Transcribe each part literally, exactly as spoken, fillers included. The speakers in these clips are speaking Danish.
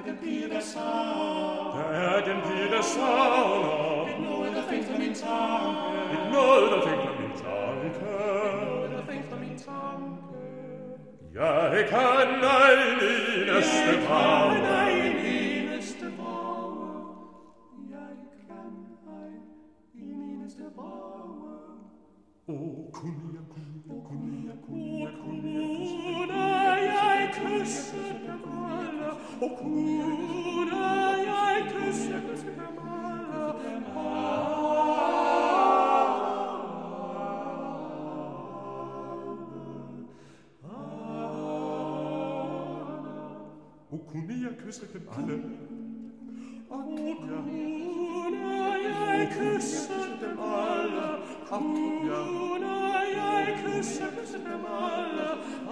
den pige, der savner. Der er den pige, der savner. Et noget, der fængsler min tanke. Et noget, der fængsler min tanke. Et noget, der fængsler min tanke. Jeg kan ej en eneste vrage. Jeg kan ej en eneste vrage. Jeg kan ej en eneste vrage. Åh, kunne jeg, kunne jeg, kunne jeg, kunne jeg, kunne jeg kysse dem alle. Og kunne jeg kysse dem alle. Og kunne jeg kysse dem alle. Og kunne jeg kysse dem alle. Kunne jeg kysse dem alle.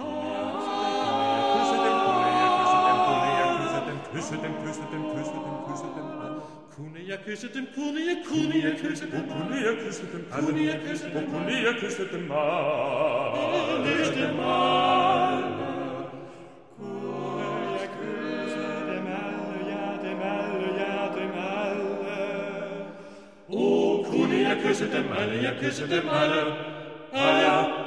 Kysse dem, kysse dem, kysse dem, kysse dem alle. Kunne jeg kysse dem, kunne jeg, kunne jeg kysse dem alle. Kunne jeg kysse dem alle. Kunne jeg kysse dem alle. Kunne jeg kysse dem alle. Kysse dem alle. Kunne jeg kysse dem alle, ja dem alle, ja dem alle. Åh, kunne jeg kysse dem alle, jeg kysse dem alle. Alle.